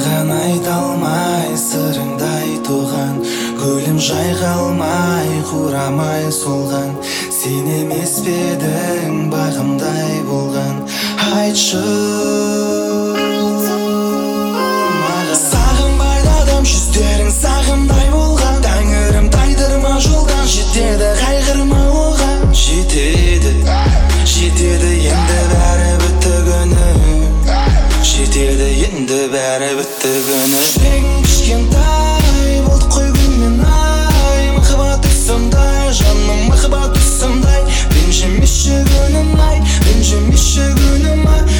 Саған айта алмай сырыңды айтуған, гүлім жайғалмай құрамай солған. Сен емес пе едің бағымдай болған? Айтшы маған. Сағынбайды адам жүздерің сағымдай болған. Тәңірім тайдырма жолдан, жетеді қайғырма оған. Жетеді енді бәрі бітті күні. Жетеді енді бәрі бітті күні. Жүрегің кішкентай болды қой күннен ай. Махаббат сондай, жаным махаббат сондай. Ренжімеші күнім ай, ренжімеші күнім ай.